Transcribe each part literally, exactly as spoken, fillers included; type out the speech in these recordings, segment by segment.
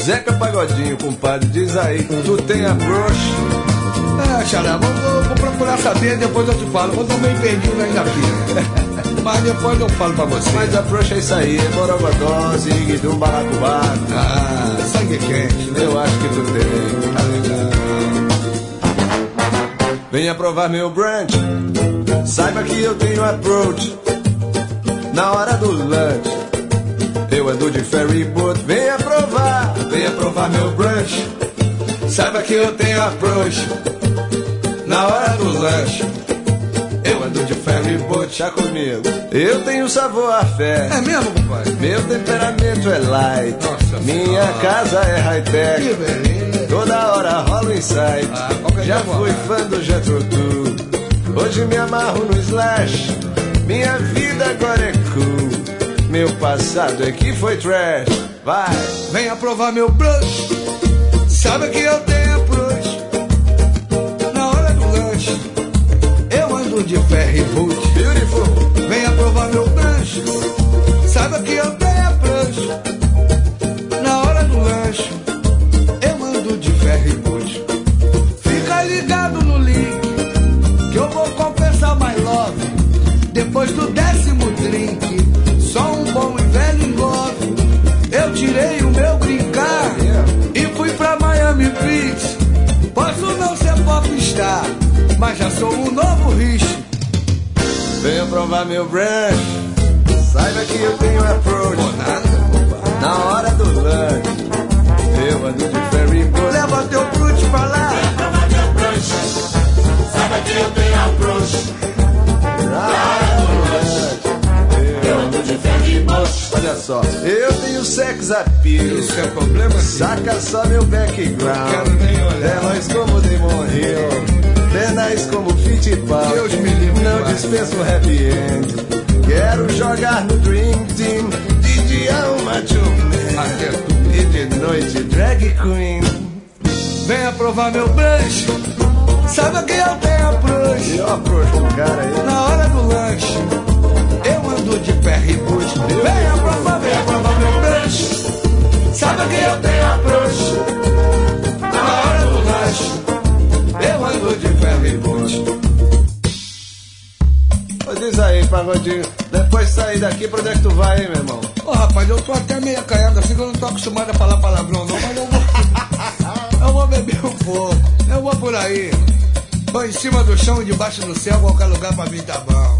Zeca Pagodinho, compadre, diz aí, tu tem approach? É, xará, vou, vou, vou procurar saber, depois eu te falo. Eu tô meio perdido aí na pira. Mas depois eu falo pra você. Mas approach é isso aí, é Borogodó, Ziguidum, Baracubaco. Ah, sangue quente, né? Eu acho que tu tem. Tá legal. Venha provar meu brunch, saiba que eu tenho approach. Na hora do lunch, eu ando de ferry boat. Venha provar, venha provar meu brunch, saiba que eu tenho approach. Na hora do lanche, eu ando de ferry boat. Já comigo, eu tenho sabor à fé. É mesmo, compadre? Meu temperamento é light. Nossa, minha senhora. Casa é high-tech. Que beleza. Toda hora rola um insight. Ah, já fui fã do Jethro Tull, hoje me amarro no Slash. Minha vida agora é cool, meu passado é que foi trash. Vai, venha provar meu brush, sabe que eu tenho approach. Na hora do lanche, eu ando de ferry boat. Beautiful. Venha provar meu brush, sabe que eu tenho approach. Na hora do lanche, eu ando de ferry boat. Fica ligado no link, que eu vou compensar my love. Depois do décimo drink, só um bom e velho engove. Eu tirei o meu green card e fui pra Miami Beach. Posso não ser popstar, mas já sou um novo Rich. Venha provar meu brunch, saiba que eu tenho approach. Na hora do lunch, eu ando de ferry boat. Leva teu brunch pra lá. Venha provar meu brunch, saiba que eu tenho approach. Na hora do lunch, eu ando de ferry boat. Olha só, eu tenho sex appeal. Isso é problema, sim. Saca só meu background. Quero nem olhar. Telões como Damon Hill, penais como Fittipaldi. Deus me livre, não pai. dispenso happy end. Quero jogar no Dream Team. De dia uma tchumé, Até tu. e de noite drag queen. Venha provar meu brunch, sabe que eu tenho approach. Eu approach o cara aí. Na hora do lanche, eu ando de ferry boat. Venha provar, venha provar meu brunch, sabe que eu tenho approach. Na hora do lanche, eu ando de ferry boat. Ô, diz aí, Pagodinho, depois de sair daqui, pra onde é que tu vai, hein, meu irmão? Ô rapaz, eu tô até meio acanhado assim, que eu não tô acostumado a falar palavrão não, mas eu vou, eu vou beber um pouco, eu vou por aí. Tô em cima do chão, debaixo do céu, qualquer lugar pra mim tá bom.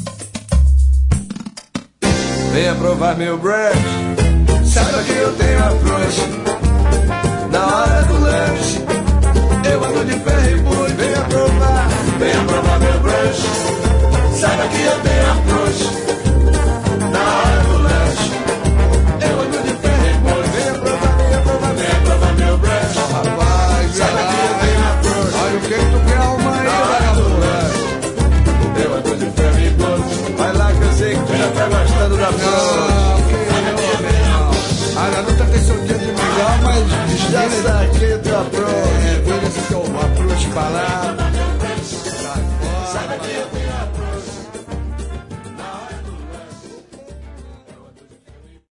Venha provar meu brunch, saiba que eu tenho approach. Na hora do lanche, eu ando de ferry boat. Venha provar, venha provar meu brunch, saiba que eu tenho approach. Na hora do lanche, eu ando de ferry boat. Venha provar, venha provar, venha provar meu brunch, Rapaz, saiba que eu tenho approach. olha o que que tu quer arrumar aí, Na hora do vagabundo. lanche, eu ando de ferry boat. Vai lá que eu sei que tu já tá gostando da approach. Não, que não, meu irmão. A garota tem seu dia de melhor, mas Já